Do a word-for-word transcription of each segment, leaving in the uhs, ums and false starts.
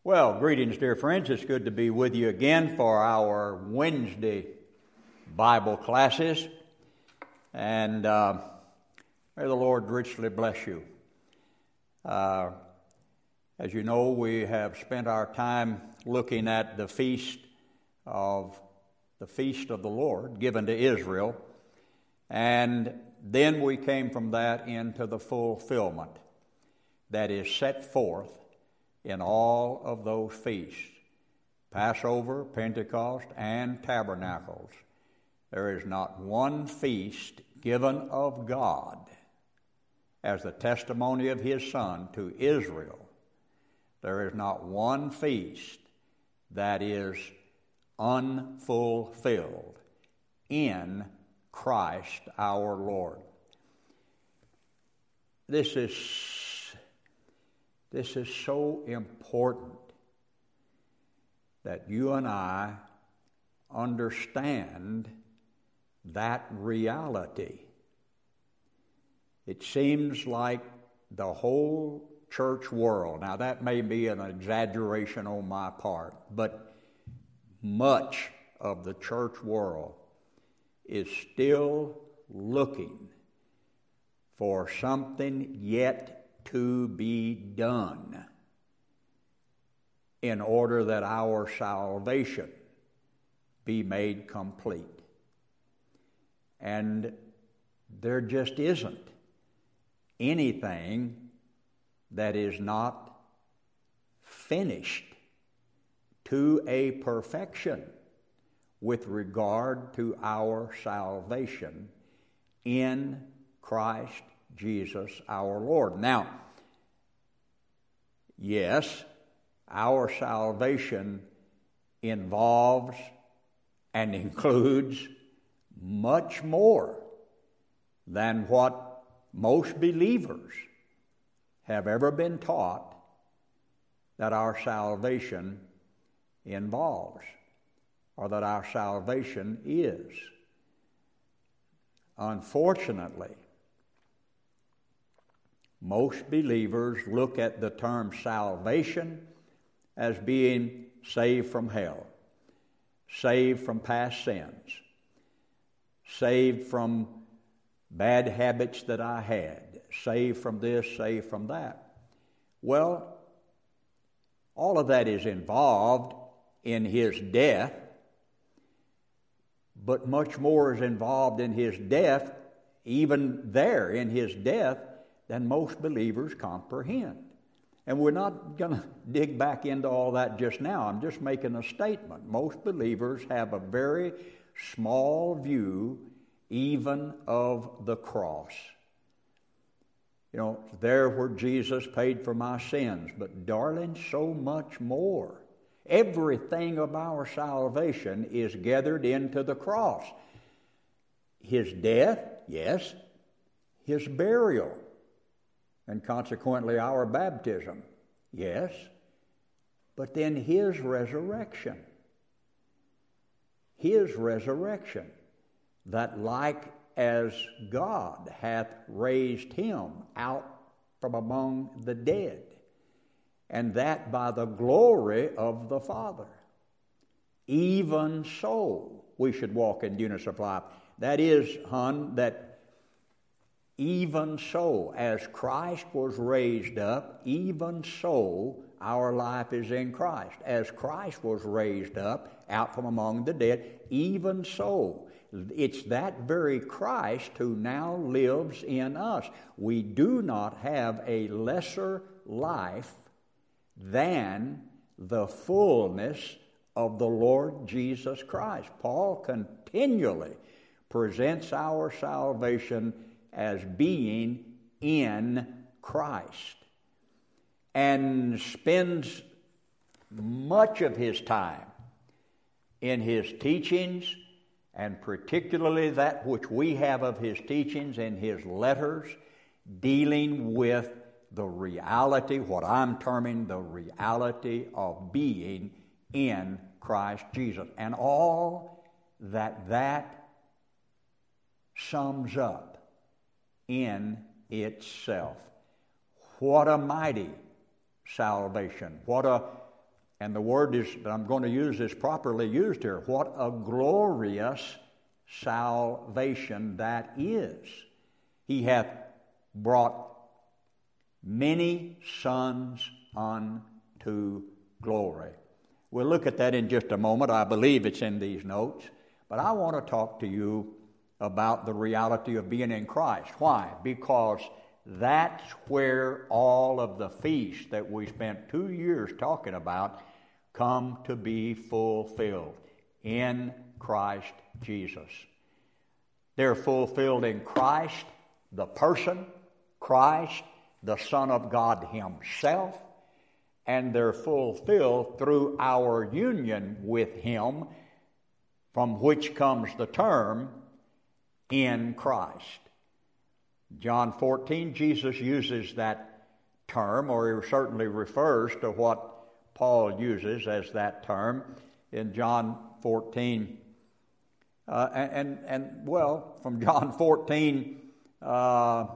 Well, greetings, dear friends. It's good to be with you again for our Wednesday Bible classes. And uh, may the Lord richly bless you. Uh, as you know, we have spent our time looking at the feast of the feast of the Lord given to Israel. And then we came from that into the fulfillment that is set forth in all of those feasts, Passover, Pentecost, and Tabernacles. There is not one feast given of God as the testimony of His Son to Israel. There is not one feast that is unfulfilled in Christ our Lord. This is This is so important that you and I understand that reality. It seems like the whole church world, now that may be an exaggeration on my part, but much of the church world is still looking for something yet to be done in order that our salvation be made complete. And there just isn't anything that is not finished to a perfection with regard to our salvation in Christ Jesus our Lord. Now, yes, our salvation involves and includes much more than what most believers have ever been taught that our salvation involves, or that our salvation is. Unfortunately, most believers look at the term salvation as being saved from hell, saved from past sins, saved from bad habits that I had, saved from this, saved from that. Well, all of that is involved in His death, but much more is involved in His death, even there in His death, than most believers comprehend. And we're not going to dig back into all that just now. I'm just making a statement. Most believers have a very small view even of the cross. You know, there where Jesus paid for my sins, but darling, so much more. Everything of our salvation is gathered into the cross. His death, yes. His burial, and consequently our baptism, yes, but then His resurrection. His resurrection, that like as God hath raised Him out from among the dead, and that by the glory of the Father, even so we should walk in newness of life. That is, hon, that even so, as Christ was raised up, even so our life is in Christ. As Christ was raised up out from among the dead, even so. It's that very Christ who now lives in us. We do not have a lesser life than the fullness of the Lord Jesus Christ. Paul continually presents our salvation as being in Christ, and spends much of his time in his teachings, and particularly that which we have of his teachings in his letters, dealing with the reality, what I'm terming the reality of being in Christ Jesus, and all that that sums up in itself. What a mighty salvation. What a and the word is that I'm going to use is properly used here. What a glorious salvation that is. He hath brought many sons unto glory. We'll look at that in just a moment. I believe it's in these notes. But I want to talk to you about the reality of being in Christ. Why? Because that's where all of the feasts that we spent two years talking about come to be fulfilled in Christ Jesus. They're fulfilled in Christ, the person, Christ, the Son of God Himself, and they're fulfilled through our union with Him, from which comes the term, in Christ. John fourteen, Jesus uses that term, or he certainly refers to what Paul uses as that term in John fourteen. Uh, and, and, and, well, from John fourteen, uh,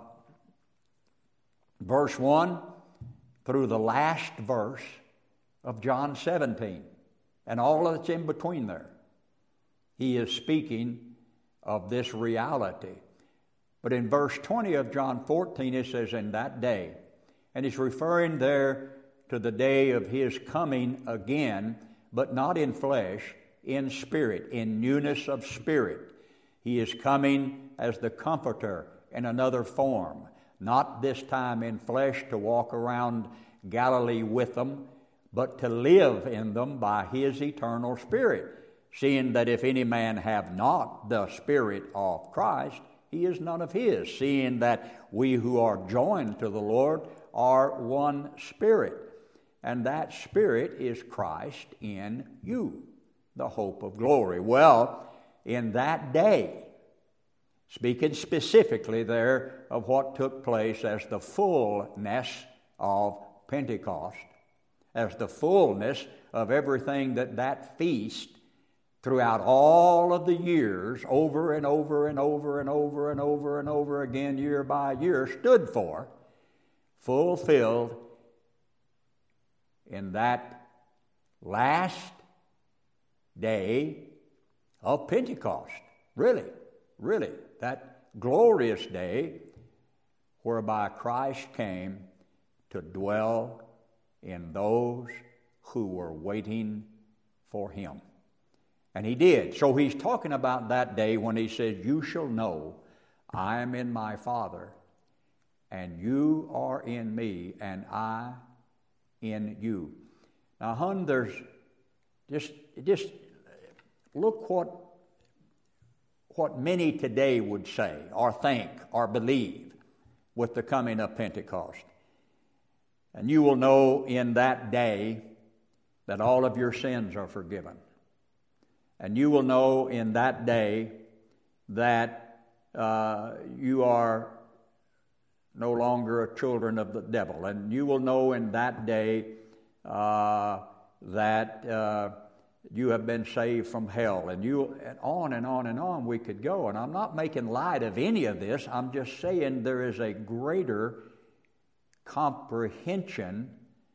verse one, through the last verse of John seventeen, and all that's in between there. He is speaking of this reality. But in verse twenty of John fourteen, it says, in that day, and he's referring there to the day of His coming again, but not in flesh, in spirit, in newness of spirit. He is coming as the Comforter in another form, not this time in flesh to walk around Galilee with them, but to live in them by His eternal Spirit, seeing that if any man have not the Spirit of Christ, he is none of His, seeing that we who are joined to the Lord are one Spirit, and that Spirit is Christ in you, the hope of glory. Well, in that day, speaking specifically there of what took place as the fullness of Pentecost, as the fullness of everything that that feast throughout all of the years, over and over and over and over and over and over again, year by year, stood for, fulfilled in that last day of Pentecost. Really, really, that glorious day whereby Christ came to dwell in those who were waiting for Him. And He did. So He's talking about that day when He says, you shall know I am in my Father, and you are in me, and I in you. Now, hon, there's just, just look what, what many today would say, or think, or believe with the coming of Pentecost. And you will know in that day that all of your sins are forgiven. And you will know in that day that uh, you are no longer a children of the devil. And you will know in that day uh, that uh, you have been saved from hell. And you, and on and on and on we could go. And I'm not making light of any of this. I'm just saying there is a greater comprehension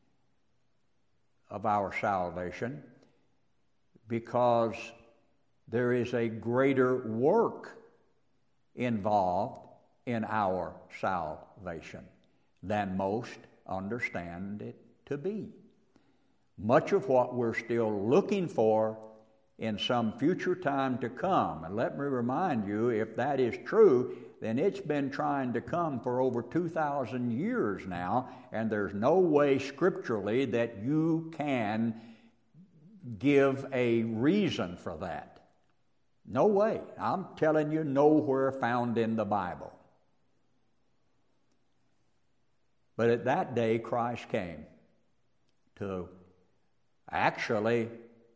of our salvation, because there is a greater work involved in our salvation than most understand it to be. Much of what we're still looking for in some future time to come, and let me remind you, if that is true, then it's been trying to come for over two thousand years now, and there's no way scripturally that you can give a reason for that. No way. I'm telling you, nowhere found in the Bible. But at that day, Christ came to actually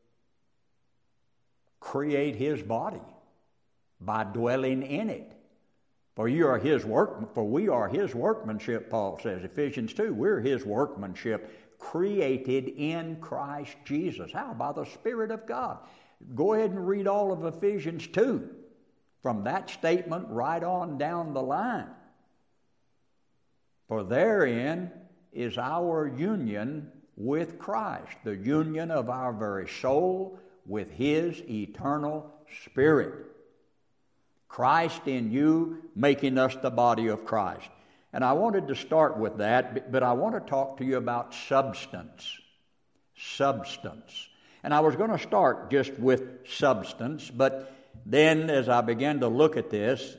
create His body by dwelling in it. For you are His work, for we are His workmanship, Paul says, Ephesians two. We're His workmanship, created in Christ Jesus. How? By the Spirit of God. Go ahead and read all of Ephesians two, from that statement right on down the line. For therein is our union with Christ, the union of our very soul with His eternal Spirit. Christ in you, making us the body of Christ. And I wanted to start with that, but I want to talk to you about substance. Substance. And I was going to start just with substance, but then as I began to look at this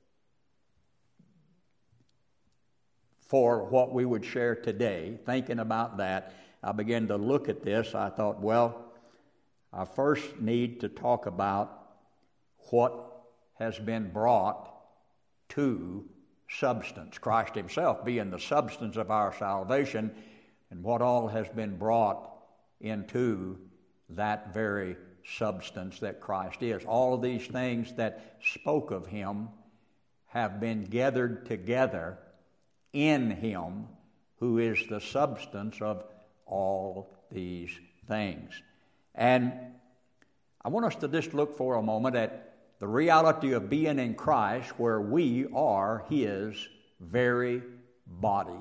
for what we would share today, thinking about that, I began to look at this. I thought, well, I first need to talk about what has been brought to substance. Christ Himself being the substance of our salvation, and what all has been brought into that very substance that Christ is. All of these things that spoke of Him have been gathered together in Him, who is the substance of all these things. And I want us to just look for a moment at the reality of being in Christ, where we are His very body.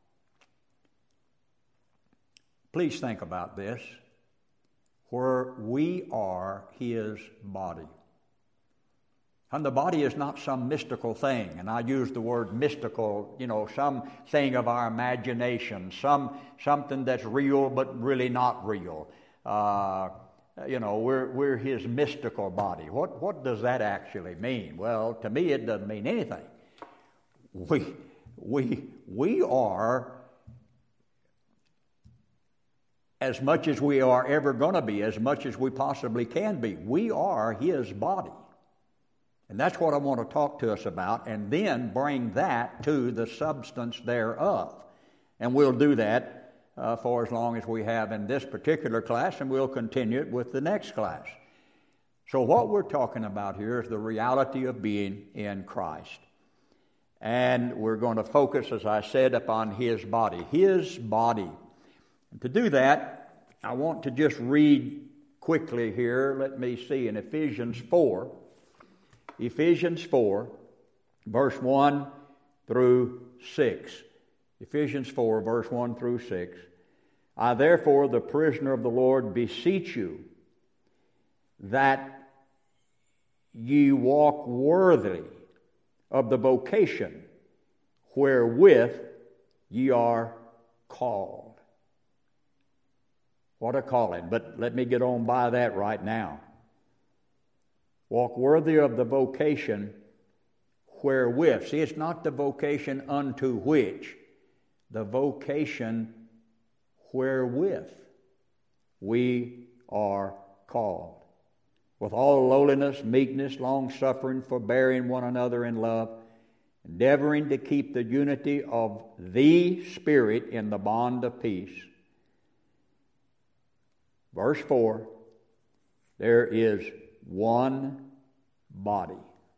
Please think about this. Where we are His body. And the body is not some mystical thing, and I use the word mystical, you know, some thing of our imagination, some something that's real but really not real. Uh, you know, we're we're His mystical body. What what does that actually mean? Well, to me, it doesn't mean anything. We we we are, as much as we are ever going to be, as much as we possibly can be, we are His body. And that's what I want to talk to us about, and then bring that to the substance thereof. And we'll do that uh, for as long as we have in this particular class, and we'll continue it with the next class. So what we're talking about here is the reality of being in Christ. And we're going to focus, as I said, upon His body. His body. And to do that, I want to just read quickly here. Let me see, in Ephesians four. Ephesians four, verse one through six. Ephesians four, verse one through six. I therefore, the prisoner of the Lord, beseech you that ye walk worthily of the vocation wherewith ye are called. What a calling. But let me get on by that right now. Walk worthy of the vocation wherewith. See, it's not the vocation unto which, the vocation wherewith we are called. With all lowliness, meekness, long-suffering, forbearing one another in love, endeavoring to keep the unity of the Spirit in the bond of peace. Verse four, there is one body.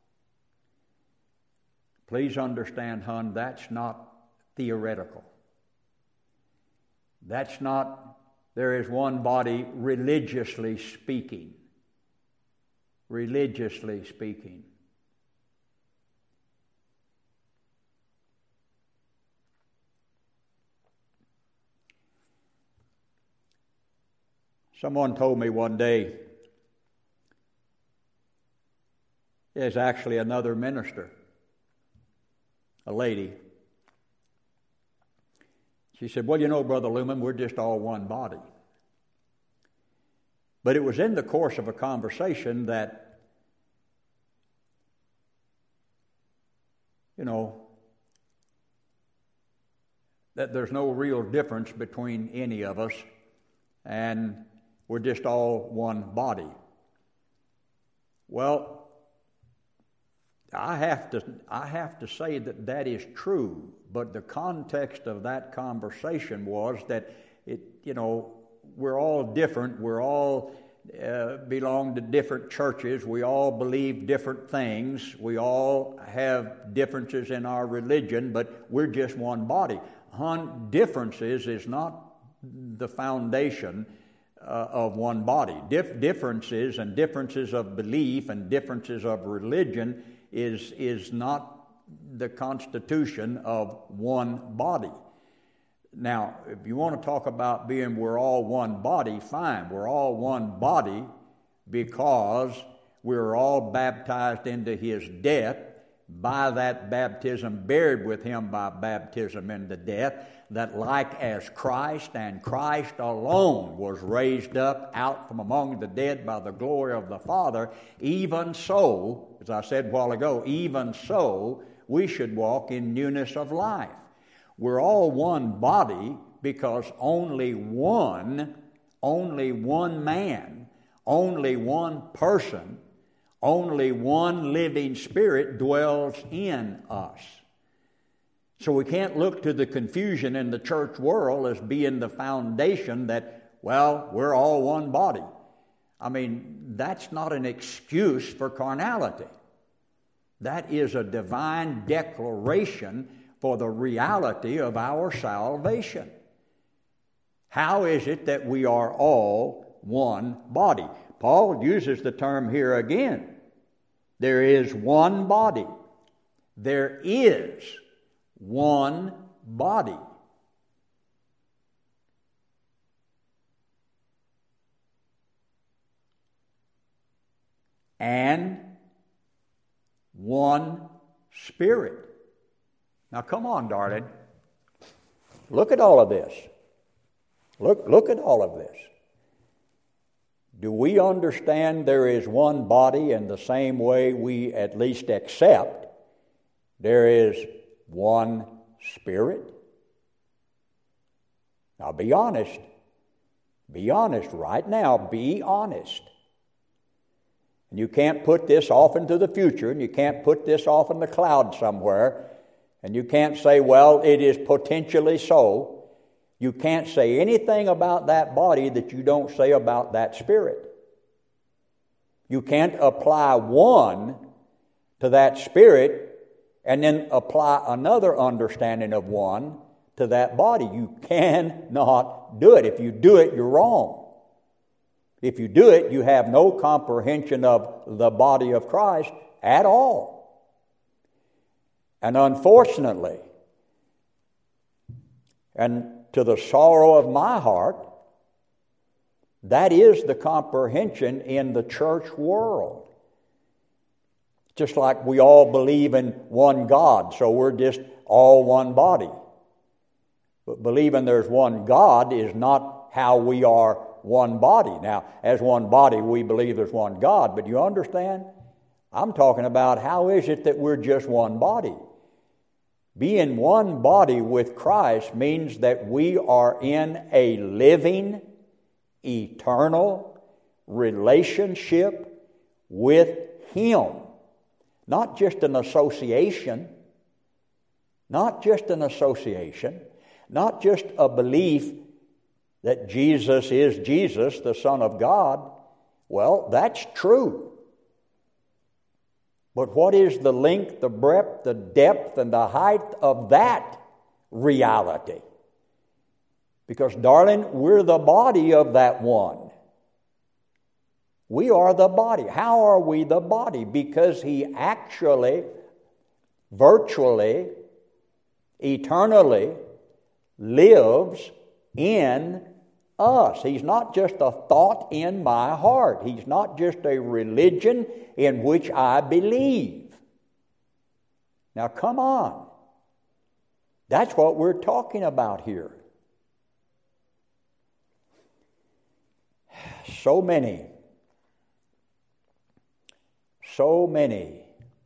Please understand, hon, that's not theoretical. That's not, there is one body religiously speaking. Religiously speaking. Someone told me one day, there's actually another minister, a lady. She said, well, you know, Brother Lumen, we're just all one body. But it was in the course of a conversation that, you know, that there's no real difference between any of us, and we're just all one body. Well, I have to I have to say that that is true, but the context of that conversation was that it, you know, we're all different. We're all uh, belong to different churches. We all believe different things. We all have differences in our religion, but we're just one body. Hun, differences is not the foundation uh, of one body. Dif- differences and differences of belief and differences of religion is is not the constitution of one body. Now, if you want to talk about being we're all one body, fine. We're all one body because we're all baptized into his death, by that baptism buried with him by baptism into death, that like as Christ and Christ alone was raised up out from among the dead by the glory of the Father, even so, as I said a while ago, even so we should walk in newness of life. We're all one body because only one, only one man, only one person, only one living spirit dwells in us. So we can't look to the confusion in the church world as being the foundation that, well, we're all one body. I mean, that's not an excuse for carnality. That is a divine declaration for the reality of our salvation. How is it that we are all one body? Paul uses the term here again. There is one body. There is one body. And one Spirit. Now come on, darling. Look at all of this. Look, look at all of this. Do we understand there is one body in the same way we at least accept there is one Spirit? Now be honest. Be honest right now. Be honest. And you can't put this off into the future, and you can't put this off in the cloud somewhere, and you can't say, well, it is potentially so. You can't say anything about that body that you don't say about that Spirit. You can't apply one to that Spirit and then apply another understanding of one to that body. You cannot do it. If you do it, you're wrong. If you do it, you have no comprehension of the body of Christ at all. And unfortunately, and to the sorrow of my heart, that is the comprehension in the church world. Just like we all believe in one God, so we're just all one body. But believing there's one God is not how we are one body. Now, as one body, we believe there's one God, but you understand? I'm talking about how is it that we're just one body? Being one body with Christ means that we are in a living, eternal relationship with Him. Not just an association, not just an association, not just a belief that Jesus is Jesus, the Son of God. Well, that's true. But what is the length, the breadth, the depth, and the height of that reality? Because, darling, we're the body of that one. We are the body. How are we the body? Because He actually, virtually, eternally lives in us. He's not just a thought in my heart. He's not just a religion in which I believe. Now, come on. That's what we're talking about here. So many, so many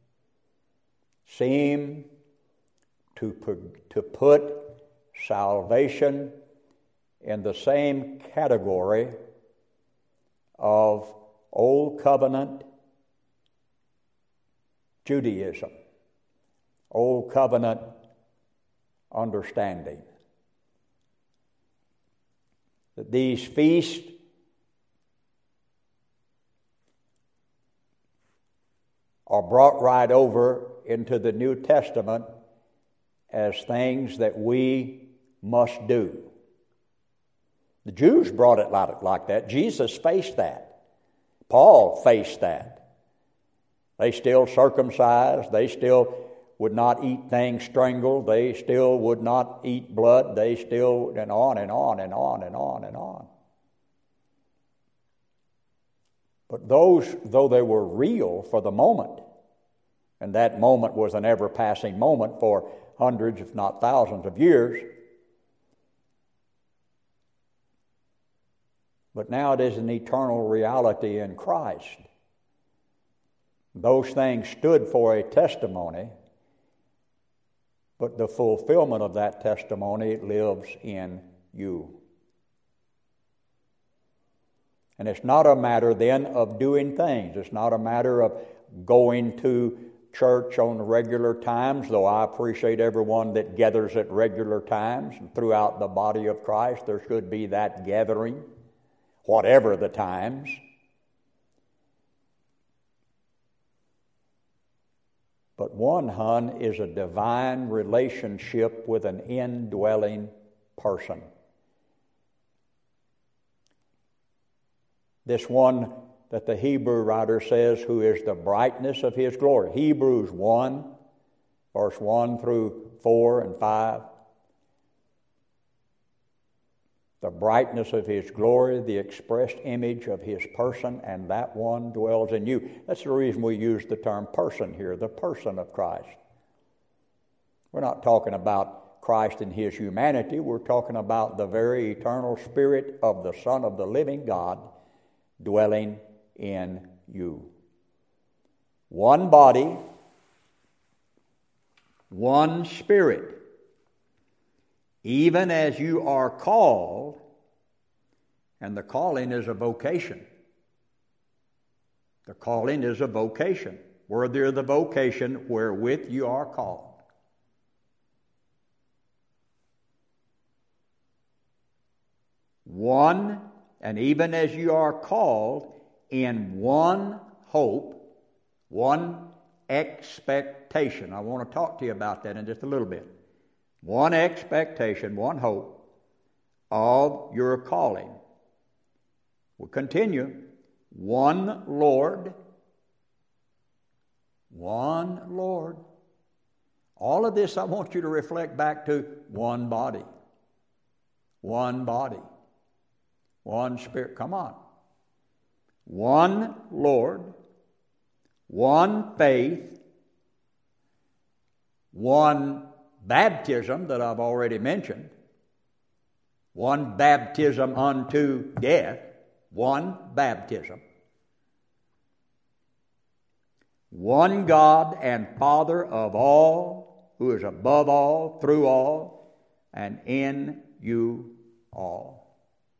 seem to put, to put salvation in the same category of Old Covenant Judaism, Old Covenant understanding. That these feasts are brought right over into the New Testament as things that we must do. The Jews brought it like that. Jesus faced that. Paul faced that. They still circumcised. They still would not eat things strangled. They still would not eat blood. They still, and on and on and on and on and on. But those, though they were real for the moment, and that moment was an ever-passing moment for hundreds, if not thousands of years, but now it is an eternal reality in Christ. Those things stood for a testimony, but the fulfillment of that testimony lives in you. And it's not a matter then of doing things. It's not a matter of going to church on regular times, though I appreciate everyone that gathers at regular times. And throughout the body of Christ, there should be that gathering, whatever the times. But one, hun, is a divine relationship with an indwelling person. This one that the Hebrew writer says, who is the brightness of his glory. Hebrews one, verse one through four and five. The brightness of his glory, the expressed image of his person, and that one dwells in you. That's the reason we use the term person here, the person of Christ. We're not talking about Christ and his humanity. We're talking about the very eternal Spirit of the Son of the living God dwelling in you. One body, one Spirit. Even as you are called, and the calling is a vocation. The calling is a vocation. Worthy of the vocation wherewith you are called. One, and even as you are called in one hope, one expectation. I want to talk to you about that in just a little bit. One expectation, one hope of your calling. We'll continue. One Lord. One Lord. All of this I want you to reflect back to one body. One body. One Spirit. Come on. One Lord. One faith. One baptism that I've already mentioned. One baptism unto death. One baptism. One God and Father of all, who is above all, through all, and in you all.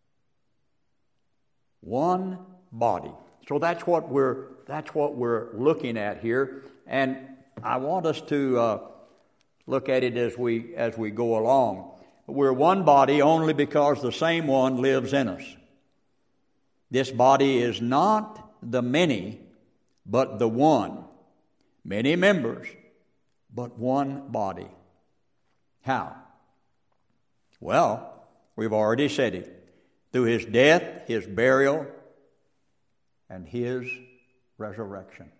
One body. So that's what we're that's what we're looking at here, and I want us to uh, look at it as we as we go along. We're one body only because the same one lives in us. This body is not the many, but the one. Many members, but one body. How? Well, we've already said it. Through his death, his burial, and his resurrection.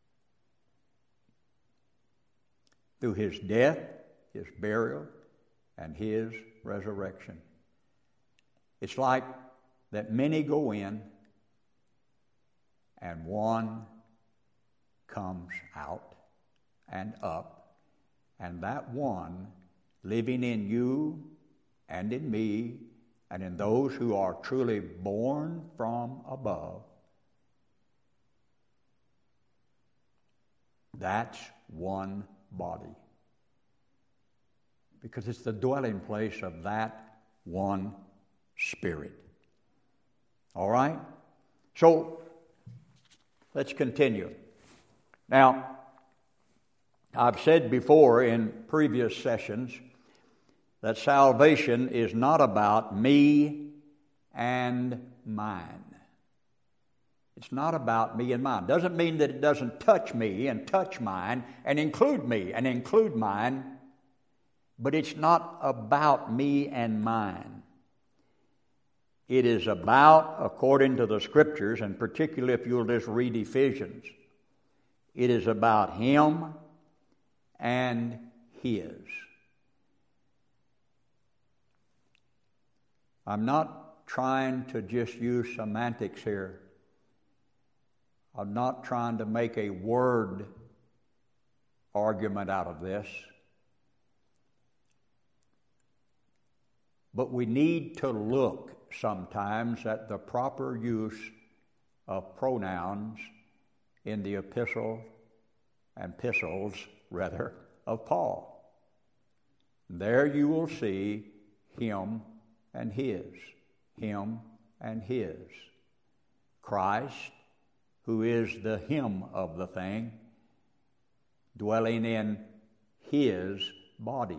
Through his death, his burial, and his resurrection. It's like that many go in and one comes out and up, and that one living in you and in me and in those who are truly born from above, that's one body. Because it's the dwelling place of that one Spirit. All right? So, let's continue. Now, I've said before in previous sessions that salvation is not about me and mine. It's not about me and mine. Doesn't mean that it doesn't touch me and touch mine and include me and include mine, but it's not about me and mine. It is about, according to the Scriptures, and particularly if you'll just read Ephesians, it is about Him and His. I'm not trying to just use semantics here. I'm not trying to make a word argument out of this. But we need to look sometimes at the proper use of pronouns in the epistle, epistles, rather, of Paul. There you will see him and his, him and his. Christ, who is the him of the thing, dwelling in his body.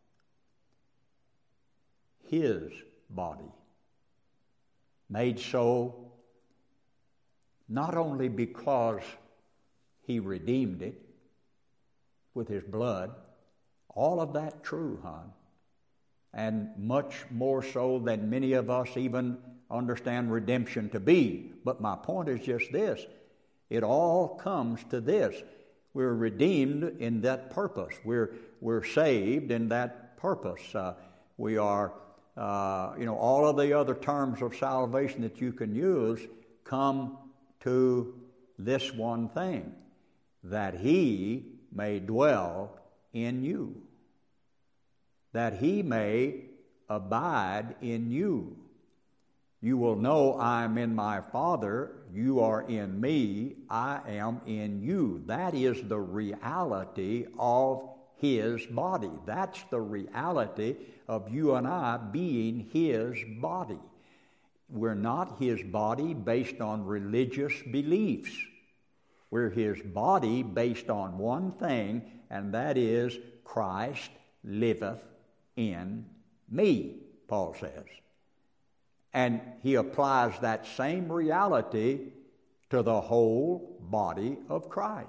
His body. Made so not only because He redeemed it with His blood, all of that true, hon, and much more so than many of us even understand redemption to be. But my point is just this. It all comes to this. We're redeemed in that purpose. We're, we're saved in that purpose. Uh, we are, uh, you know, all of the other terms of salvation that you can use come to this one thing, that He may dwell in you, that He may abide in you. You will know I am in my Father, you are in me, I am in you. That is the reality of His body. That's the reality of you and I being His body. We're not His body based on religious beliefs. We're His body based on one thing, and that is Christ liveth in me, Paul says. And he applies that same reality to the whole body of Christ.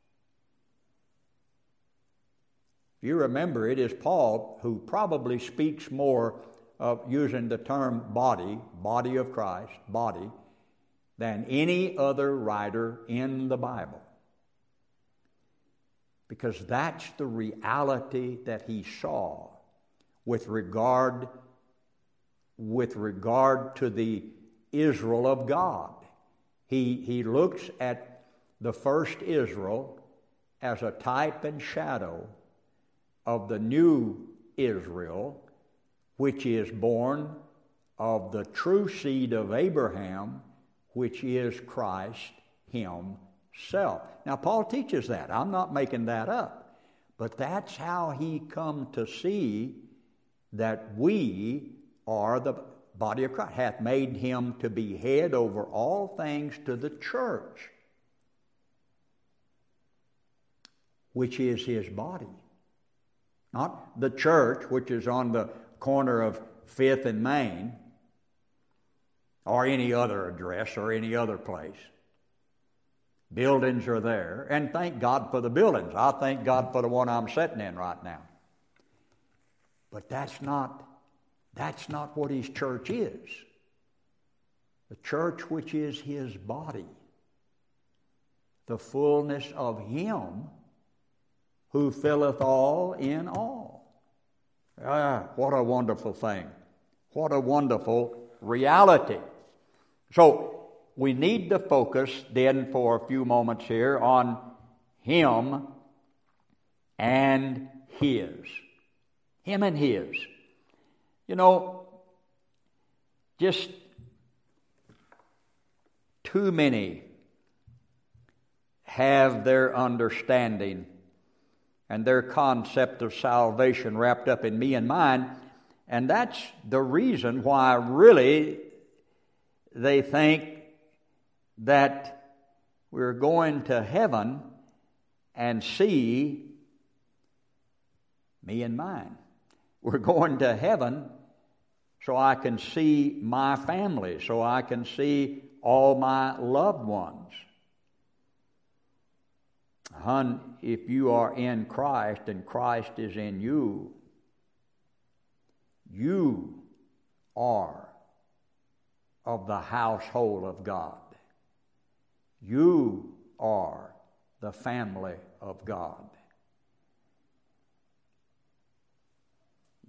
If you remember, it is Paul who probably speaks more of using the term body, body of Christ, body, than any other writer in the Bible. Because that's the reality that he saw with regard with regard to the Israel of God. He, he looks at the first Israel as a type and shadow of the new Israel, which is born of the true seed of Abraham, which is Christ Himself. Now, Paul teaches that. I'm not making that up. But that's how he come to see that we are the body of Christ, hath made Him to be head over all things to the church, which is His body. Not the church, which is on the corner of Fifth and Main, or any other address or any other place. Buildings are there, and thank God for the buildings. I thank God for the one I'm sitting in right now. But that's not That's not what His church is. The church, which is His body, the fullness of Him who filleth all in all. Ah, what a wonderful thing. What a wonderful reality. So, we need to focus then for a few moments here on Him and His. Him and His. You know, just too many have their understanding and their concept of salvation wrapped up in me and mine, and that's the reason why really they think that we're going to heaven and see me and mine. We're going to heaven so I can see my family, so I can see all my loved ones. Hun, if you are in Christ and Christ is in you, you are of the household of God. You are the family of God.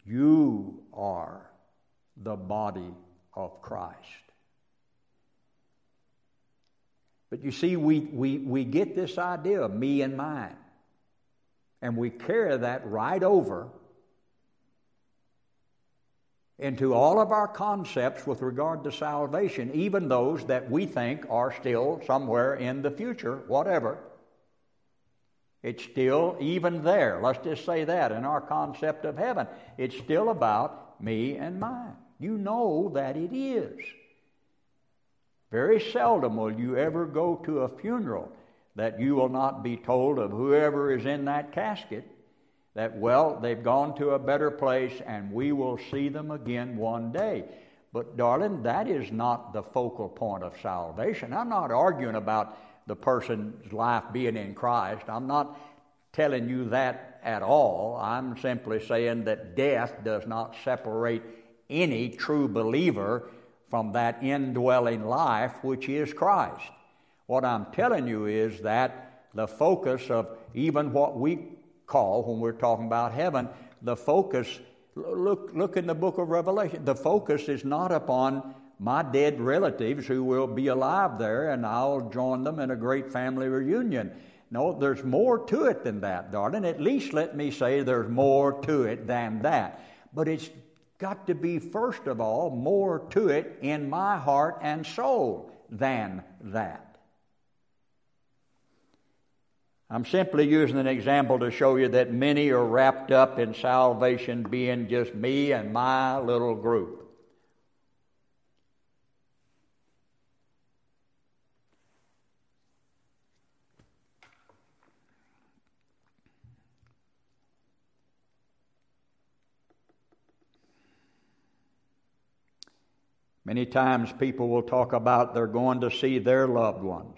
You are the body of Christ. But you see, we, we, we get this idea of me and mine, and we carry that right over into all of our concepts with regard to salvation, even those that we think are still somewhere in the future, whatever. It's still even there. Let's just say that in our concept of heaven. It's still about me and mine. You know that it is. Very seldom will you ever go to a funeral that you will not be told of whoever is in that casket that, well, they've gone to a better place and we will see them again one day. But, darling, that is not the focal point of salvation. I'm not arguing about the person's life being in Christ. I'm not telling you that at all. I'm simply saying that death does not separate any true believer from that indwelling life which is Christ. What I'm telling you is that the focus of even what we call, when we're talking about heaven, the focus, look, look in the book of Revelation, the focus is not upon my dead relatives who will be alive there and I'll join them in a great family reunion. No, there's more to it than that, darling. At least let me say there's more to it than that. But it's got to be, first of all, more to it in my heart and soul than that. I'm simply using an example to show you that many are wrapped up in salvation being just me and my little group. Many times people will talk about they're going to see their loved ones.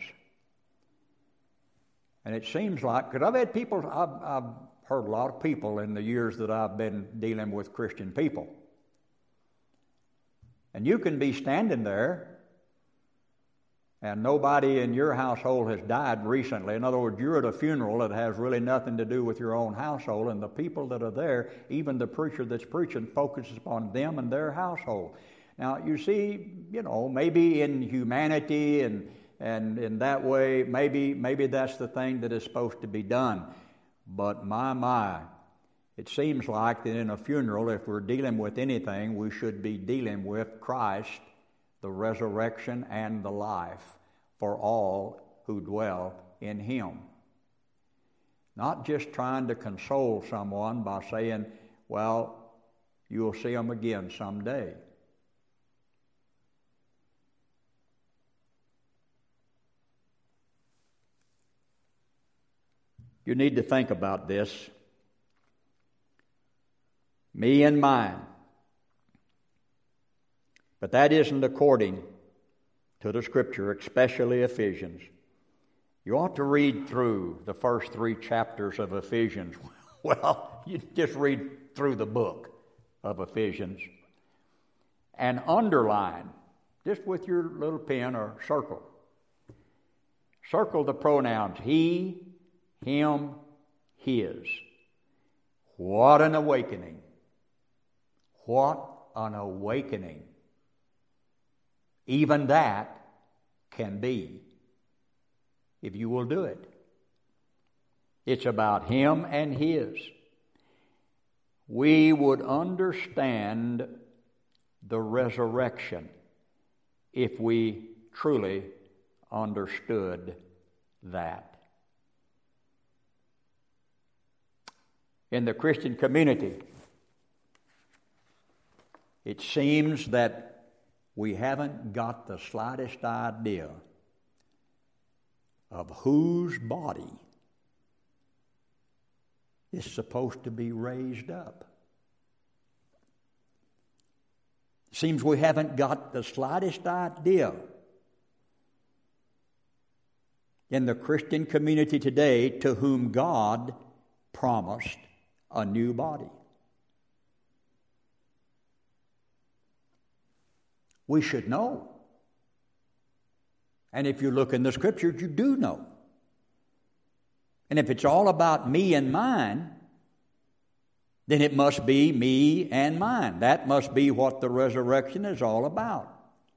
And it seems like, because I've had people, I've, I've heard a lot of people in the years that I've been dealing with Christian people. And you can be standing there and nobody in your household has died recently. In other words, you're at a funeral that has really nothing to do with your own household, and the people that are there, even the preacher that's preaching, focuses upon them and their household. Now, you see, you know, maybe in humanity and And in that way, maybe maybe that's the thing that is supposed to be done. But my, my, it seems like that in a funeral, if we're dealing with anything, we should be dealing with Christ, the resurrection and the life for all who dwell in Him. Not just trying to console someone by saying, well, you'll see them again someday. You need to think about this. Me and mine. But that isn't according to the Scripture, especially Ephesians. You ought to read through the first three chapters of Ephesians. Well, you just read through the book of Ephesians and underline, just with your little pen or circle. Circle the pronouns he, him, his. What an awakening. What an awakening. Even that can be, if you will do it. It's about him and his. We would understand the resurrection if we truly understood that. In the Christian community, it seems that we haven't got the slightest idea of whose body is supposed to be raised up. It seems we haven't got the slightest idea in the Christian community today to whom God promised a new body. We should know. And if you look in the Scriptures, you do know. And if it's all about me and mine, then it must be me and mine. That must be what the resurrection is all about.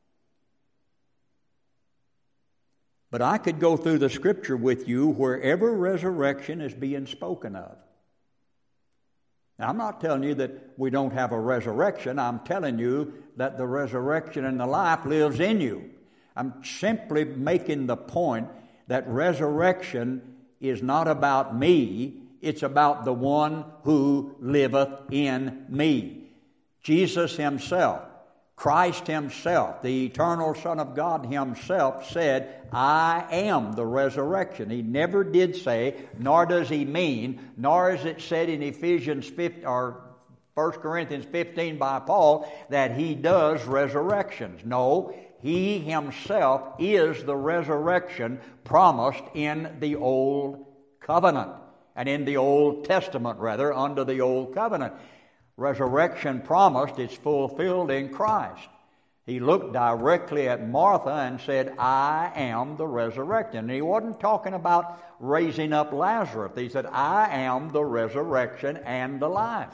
But I could go through the Scripture with you wherever resurrection is being spoken of. Now, I'm not telling you that we don't have a resurrection. I'm telling you that the resurrection and the life lives in you. I'm simply making the point that resurrection is not about me. It's about the one who liveth in me. Jesus himself, Christ himself, the eternal Son of God himself said, I am the resurrection. He never did say, nor does he mean, nor is it said in Ephesians fifteen, or First Corinthians fifteen by Paul, that he does resurrections. No, he himself is the resurrection promised in the Old Covenant, and in the Old Testament, rather, under the Old Covenant. Resurrection promised is fulfilled in Christ. He looked directly at Martha and said, I am the resurrection. And he wasn't talking about raising up Lazarus. He said, I am the resurrection and the life.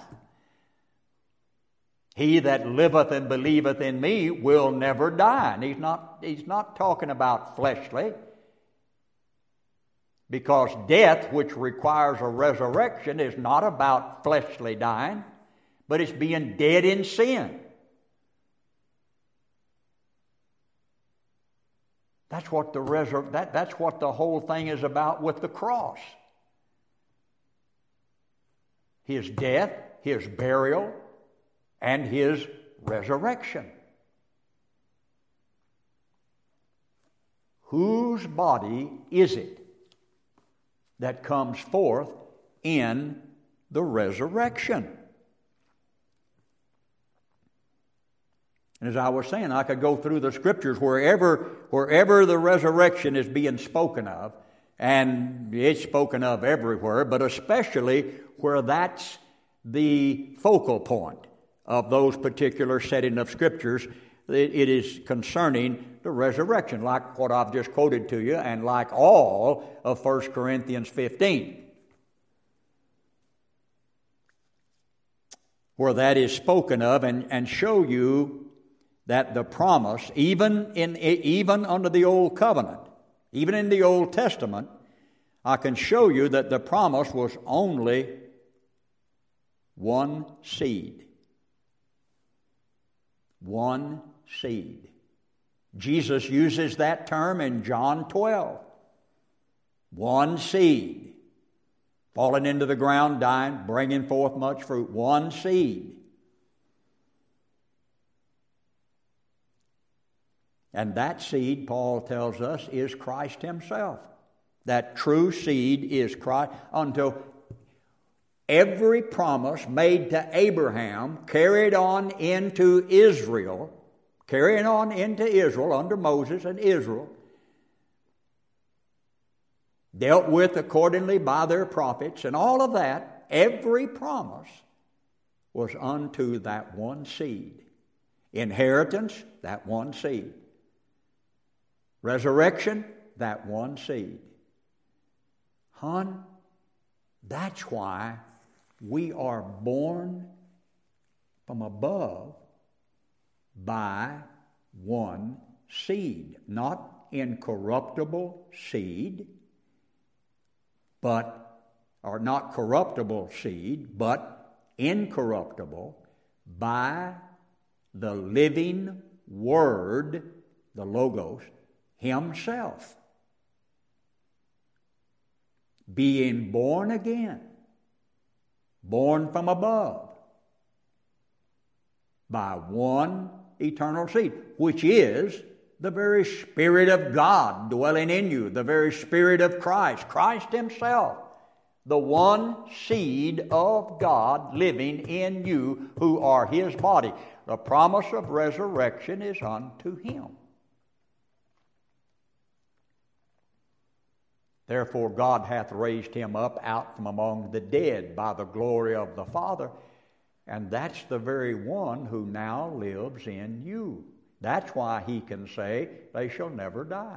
He that liveth and believeth in me will never die. And he's not, he's not talking about fleshly, because death, which requires a resurrection, is not about fleshly dying, but it's being dead in sin. That's what the resur- that, that's what the whole thing is about with the cross. His death, his burial, and his resurrection. Whose body is it that comes forth in the resurrection? And as I was saying, I could go through the Scriptures wherever, wherever the resurrection is being spoken of, and it's spoken of everywhere, but especially where that's the focal point of those particular setting of Scriptures. It, it is concerning the resurrection, like what I've just quoted to you, and like all of First Corinthians fifteen, where that is spoken of, and, and show you that the promise, even in even under the Old Covenant, even in the Old Testament, I can show you that the promise was only one seed. One seed. Jesus uses that term in John twelve. One seed. Falling into the ground, dying, bringing forth much fruit. One seed. And that seed, Paul tells us, is Christ himself. That true seed is Christ. Until every promise made to Abraham carried on into Israel, carrying on into Israel under Moses and Israel, dealt with accordingly by their prophets, and all of that, every promise was unto that one seed. Inheritance, that one seed. Resurrection, that one seed. Hon, that's why we are born from above by one seed. Not incorruptible seed, but, or not corruptible seed, but incorruptible by the living Word, the Logos, himself. Being born again, born from above, by one eternal seed, which is the very Spirit of God dwelling in you, the very Spirit of Christ, Christ himself, the one seed of God living in you, who are his body. The promise of resurrection is unto him. Therefore God hath raised him up out from among the dead by the glory of the Father, and that's the very one who now lives in you. That's why he can say, they shall never die.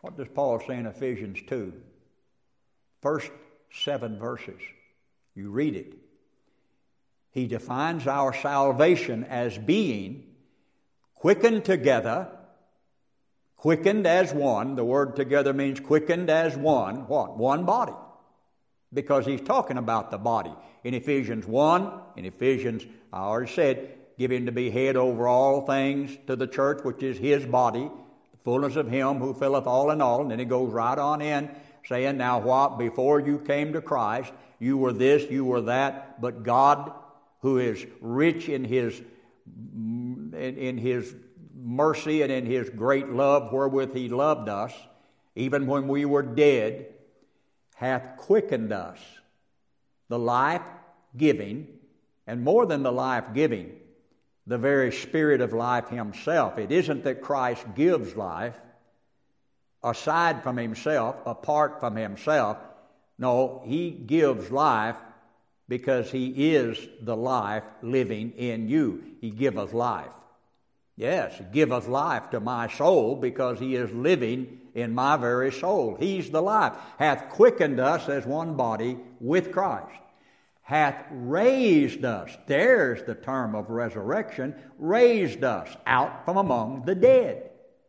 What does Paul say in Ephesians two? First seven verses. You read it. He defines our salvation as being quickened together, quickened as one. The word together means quickened as one. What? One body. Because he's talking about the body. In Ephesians one, in Ephesians, I already said, give him to be head over all things to the church, which is his body, the fullness of him who filleth all in all. And then he goes right on in, saying, now what? Before you came to Christ, you were this, you were that, but God, who is rich in his in, in his mercy and in his great love wherewith he loved us, even when we were dead, hath quickened us. The life-giving, and more than the life-giving, the very Spirit of life himself. It isn't that Christ gives life aside from himself, apart from himself. No, he gives life because he is the life living in you. He giveth life. Yes, he giveth life to my soul because he is living in my very soul. He's the life. Hath quickened us as one body with Christ. Hath raised us. There's the term of resurrection. Raised us out from among the dead.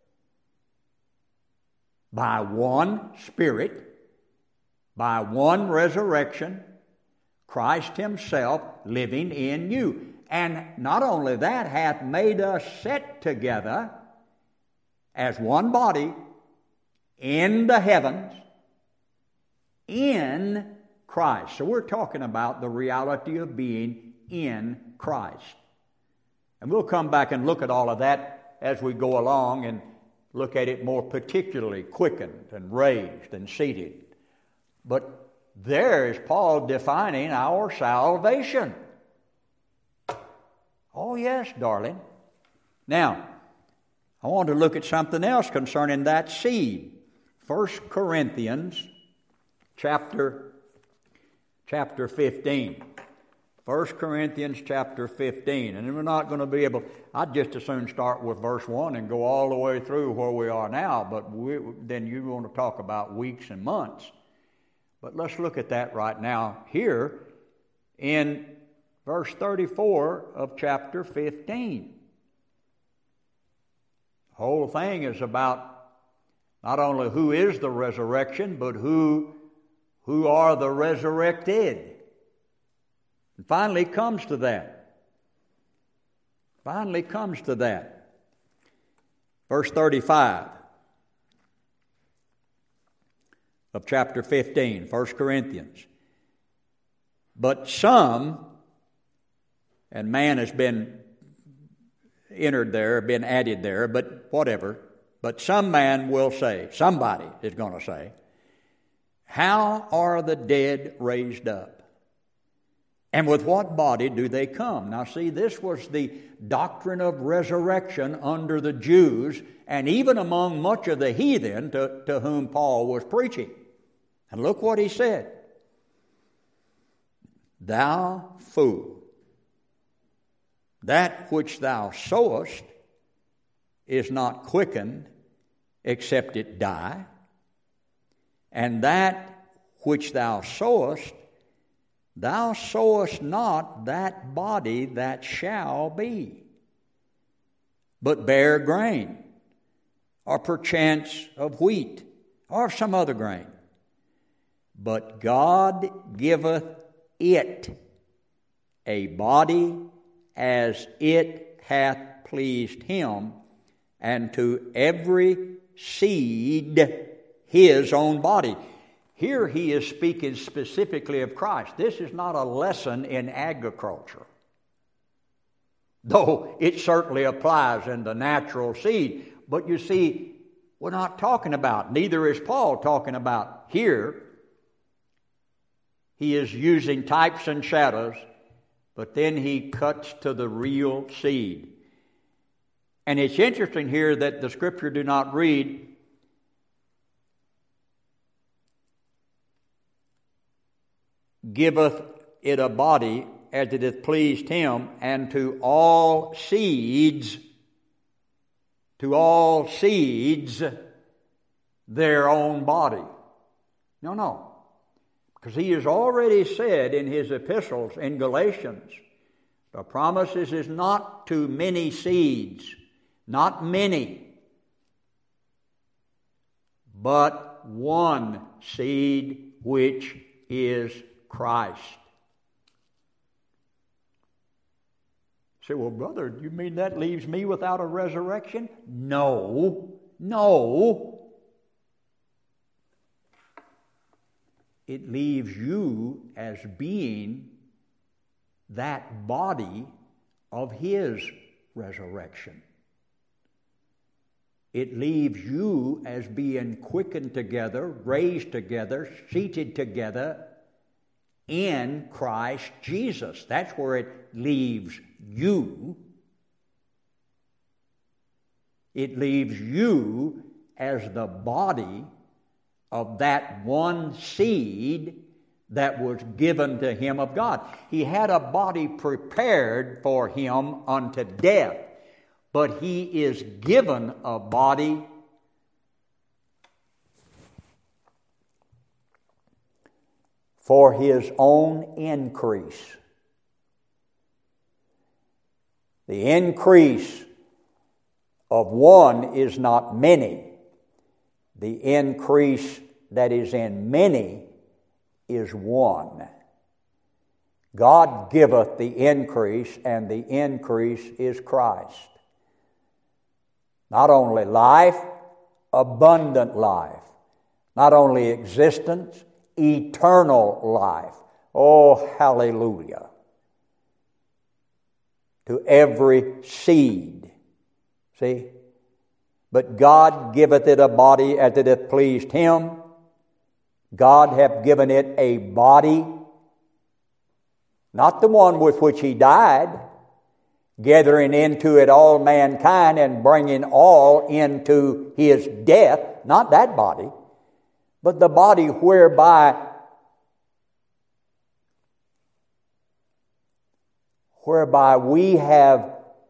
By one Spirit, by one resurrection, Christ himself living in you. And not only that, hath made us sit together as one body in the heavens in Christ. So we're talking about the reality of being in Christ. And we'll come back and look at all of that as we go along and look at it more particularly, quickened and raised and seated. But there is Paul defining our salvation. Oh yes, darling. Now, I want to look at something else concerning that seed. First Corinthians chapter, chapter fifteen. First Corinthians chapter fifteen. And we're not going to be able, I'd just as soon start with verse one and go all the way through where we are now, but we, then you want to talk about weeks and months. But let's look at that right now here in verse thirty-four of chapter fifteen. The whole thing is about not only who is the resurrection, but who, who are the resurrected. And finally comes to that. Finally comes to that. Verse thirty-five of chapter fifteen, First Corinthians. But some, and man has been entered there, been added there, but whatever. But some man will say, somebody is going to say, how are the dead raised up? And with what body do they come? Now see, this was the doctrine of resurrection under the Jews and even among much of the heathen to, to whom Paul was preaching. And look what he said. Thou fool, that which thou sowest is not quickened except it die, and that which thou sowest, thou sowest not that body that shall be, but bare grain, or perchance of wheat, or some other grain. But God giveth it a body as it hath pleased him, and to every seed his own body. Here he is speaking specifically of Christ. This is not a lesson in agriculture, though it certainly applies in the natural seed. But you see, we're not talking about, neither is Paul talking about here. He is using types and shadows, but then he cuts to the real seed. And it's interesting here that the Scripture do not read, giveth it a body as it hath pleased him, and to all seeds, to all seeds their own body. No, no. Because he has already said in his epistles in Galatians, the promises is not to many seeds, not many, but one seed, which is Christ. You say, well, brother, do you mean that leaves me without a resurrection? No, no. It leaves you as being that body of his resurrection. It leaves you as being quickened together, raised together, seated together in Christ Jesus. That's where it leaves you. It leaves you as the body of that one seed that was given to him of God. He had a body prepared for him unto death, but he is given a body for his own increase. The increase of one is not many. The increase that is in many is one. God giveth the increase, and the increase is Christ. Not only life, abundant life. Not only existence, eternal life. Oh, hallelujah. To every seed. See? But God giveth it a body as it hath pleased him. God hath given it a body, not the one with which he died, gathering into it all mankind and bringing all into his death, not that body, but the body whereby whereby we have,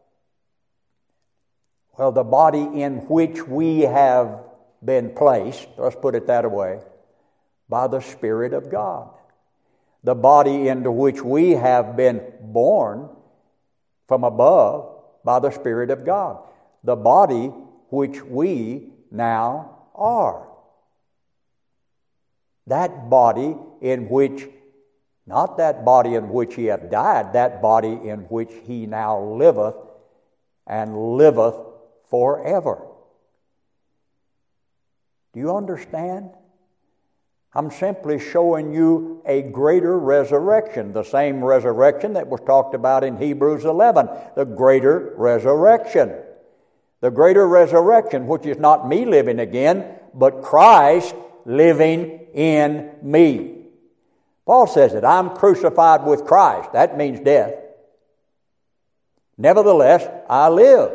well, the body in which we have been placed, let's put it that way, by the Spirit of God. The body into which we have been born from above by the Spirit of God. The body which we now are. That body in which, not that body in which he hath died, that body in which he now liveth and liveth forever. Do you understand? I'm simply showing you a greater resurrection, the same resurrection that was talked about in Hebrews eleven, the greater resurrection. The greater resurrection, which is not me living again, but Christ living in me. Paul says that I'm crucified with Christ. That means death. Nevertheless, I live.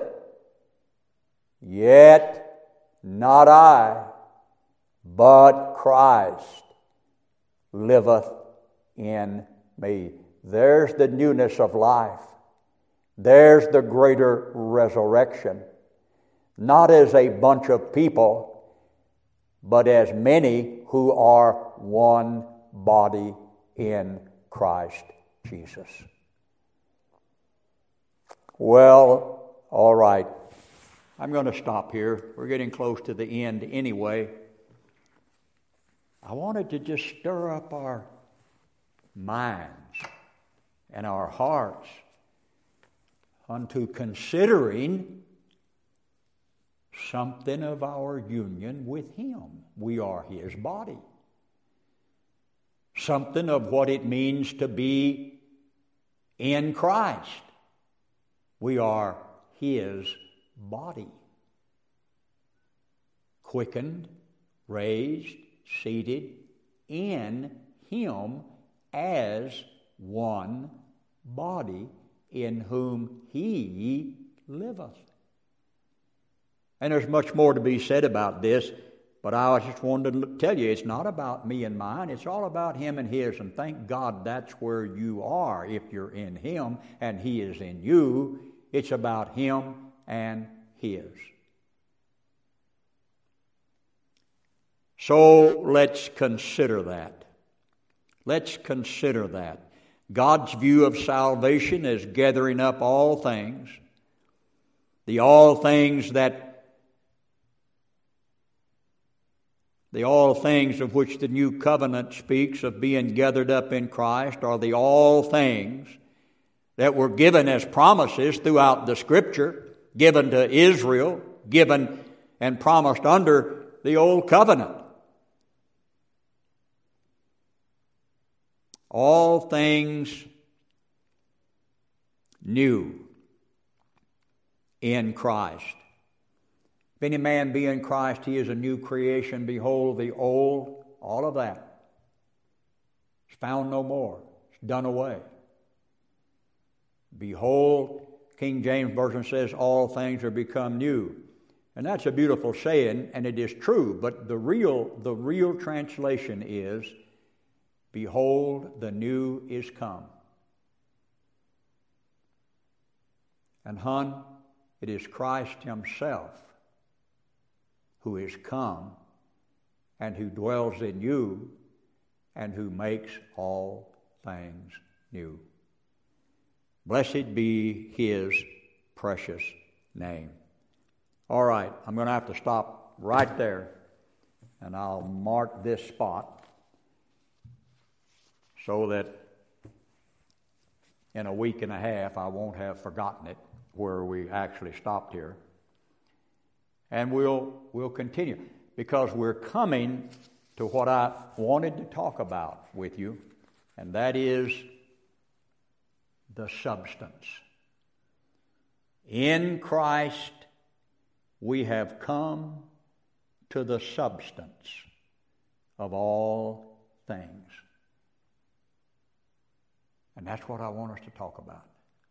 Yet not I, but Christ liveth in me. There's the newness of life. There's the greater resurrection. Not as a bunch of people, but as many who are one body in Christ Jesus. Well, all right. I'm going to stop here. We're getting close to the end anyway. I wanted to just stir up our minds and our hearts unto considering something of our union with him. We are his body. Something of what it means to be in Christ. We are his body. Quickened, raised, seated in him as one body, in whom he liveth. And there's much more to be said about this, but I just wanted to tell you, it's not about me and mine, it's all about him and his, and thank God that's where you are if you're in him and he is in you. It's about him and his. So let's consider that. Let's consider that. God's view of salvation is gathering up all things, the all things that The all things of which the new covenant speaks of being gathered up in Christ are the all things that were given as promises throughout the Scripture, given to Israel, given and promised under the old covenant. All things new in Christ. If any man be in Christ, he is a new creation. Behold, the old, all of that, is found no more. It's done away. Behold, King James Version says, all things are become new. And that's a beautiful saying, and it is true, but the real, the real translation is, behold, the new is come. And hun, it is Christ himself who is come and who dwells in you and who makes all things new. Blessed be his precious name. All right, I'm going to have to stop right there, and I'll mark this spot so that in a week and a half I won't have forgotten it, where we actually stopped here. And we'll we'll continue, because we're coming to what I wanted to talk about with you, and that is the substance. In Christ we have come to the substance of all things. And that's what I want us to talk about.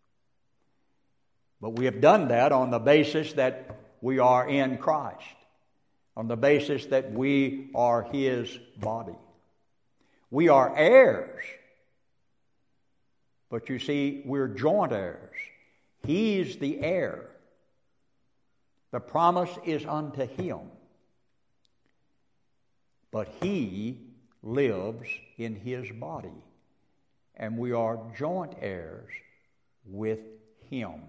But we have done that on the basis that we are in Christ, on the basis that we are his body. We are heirs. But you see, we're joint heirs. He's the heir. The promise is unto him. But he lives in his body. And we are joint heirs with him.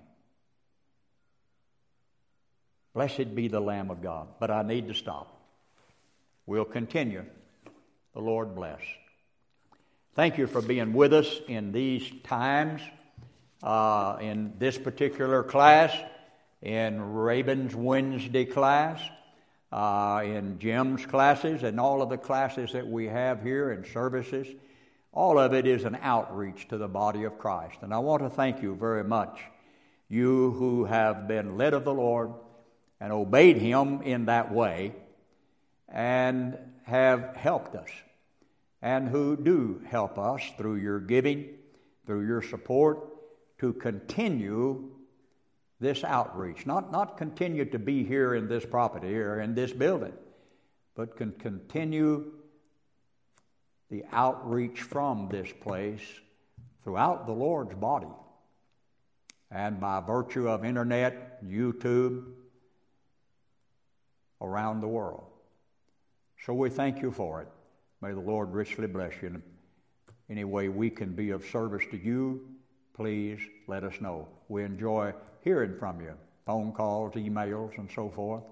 Blessed be the Lamb of God. But I need to stop. We'll continue. The Lord bless. Thank you for being with us in these times, uh, in this particular class, in Raven's Wednesday class, uh, in Jim's classes, and all of the classes that we have here and services. All of it is an outreach to the body of Christ. And I want to thank you very much, you who have been led of the Lord and obeyed him in that way and have helped us, and who do help us through your giving, through your support, to continue this outreach. Not, not continue to be here in this property or in this building, but can continue the outreach from this place throughout the Lord's body. And by virtue of internet, YouTube, around the world. So we thank you for it. May the Lord richly bless you. In any way we can be of service to you, please let us know. We enjoy hearing from you. Phone calls, emails, and so forth.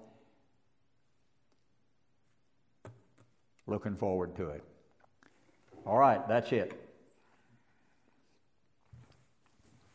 Looking forward to it. All right, that's it.